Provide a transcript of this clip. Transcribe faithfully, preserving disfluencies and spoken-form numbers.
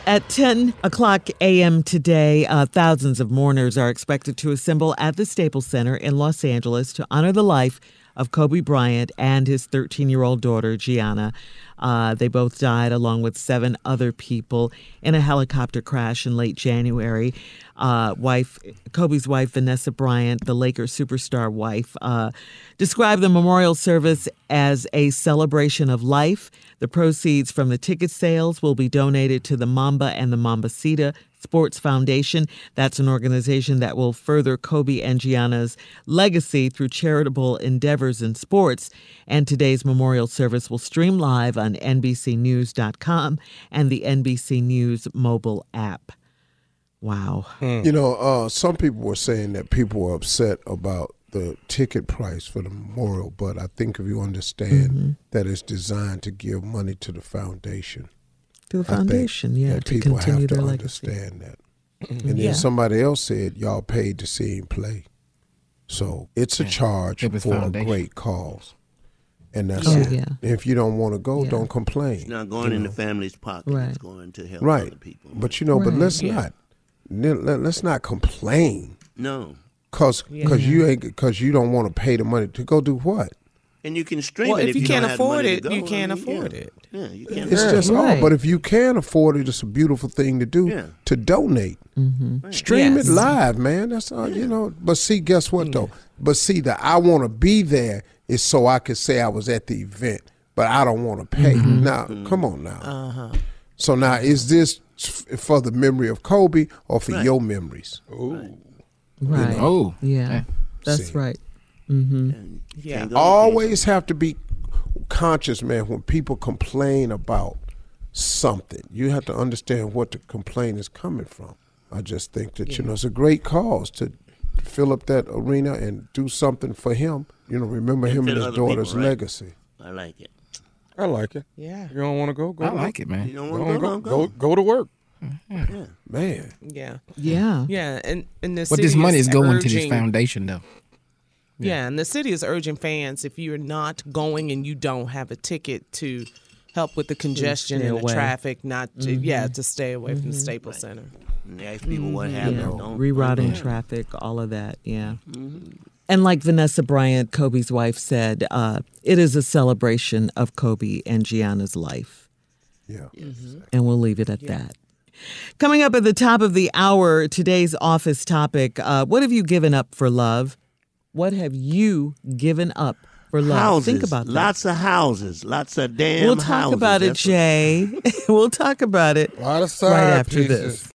At ten o'clock a.m. today, uh, thousands of mourners are expected to assemble at the Staples Center in Los Angeles to honor the life of Kobe Bryant and his thirteen-year-old daughter, Gianna. Uh, they both died along with seven other people in a helicopter crash in late January. Uh, wife, Kobe's wife, Vanessa Bryant, the Lakers superstar wife, uh, described the memorial service as a celebration of life. The proceeds from the ticket sales will be donated to the Mamba and the Mambacita Sports Foundation. That's an organization that will further Kobe and Gianna's legacy through charitable endeavors in sports. And today's memorial service will stream live on N B C News dot com and the N B C News mobile app. Wow. Mm. You know, uh, some people were saying that people were upset about the ticket price for the memorial, but I think if you understand mm-hmm. that it's designed to give money to the foundation. To the foundation, yeah, to people continue have to their understand legacy. that. And then yeah. somebody else said, y'all paid to see him play. So it's a charge for foundation. A great cause. And that's yeah. it. Oh, yeah. If you don't want to go, yeah. don't complain. It's not going in know. the family's pocket. Right. It's going to help right. other people. But, you know, right. but let's yeah. not let's not complain. No. Cause, yeah. cause you ain't, cause you don't want to pay the money to go do what? And you can stream well, it if, if you, you can't don't afford have it. the money You to go. can't I mean, afford yeah. it. Yeah, you can't. It's afford just it. all. Right. But if you can afford it, it's a beautiful thing to do. Yeah. To donate, mm-hmm. right. stream yes. it live, man. That's all. Yeah. You know. But see, guess what yeah. though? But see, the I want to be there is so I could say I was at the event, but I don't want to pay. Mm-hmm. Now, Mm-hmm. come on now. Uh-huh. So now, is this f- for the memory of Kobe or for Right. your memories? Right. Right. You know? Oh, yeah. That's See. right. Mm-hmm. And you Yeah. can't go to Always have to be conscious, man, when people complain about something. You have to understand what the complaint is coming from. I just think that, Yeah. you know, it's a great cause to fill up that arena and do something for him. You know, remember And him and for his other people, daughter's right? legacy. I like it. I like it. Yeah. You don't want to go? Go. Oh, I like it, man. You don't Go, want to on, go, go, don't go, go. go to work. Yeah. Man. Yeah. Yeah. Yeah. And, and the But city this money is going to this urging- foundation, though. Yeah, and the city is urging fans, if you're not going and you don't have a ticket, to help with the congestion stay and the away. traffic, not to, Mm-hmm. yeah, to stay away from the Mm-hmm. Staples Center. And they ask people what Yeah. happened. Don't Rerouting yeah. traffic, all of that. Yeah. Mm-hmm. And like Vanessa Bryant, Kobe's wife, said, uh, it is a celebration of Kobe and Gianna's life. Yeah. And we'll leave it at that. Coming up at the top of the hour, today's office topic, uh, what have you given up for love? What have you given up for love? Houses. Think about that. Lots of houses. Lots of damn We'll talk houses. about it, That's what- Jay. We'll talk about it A lot of right after this.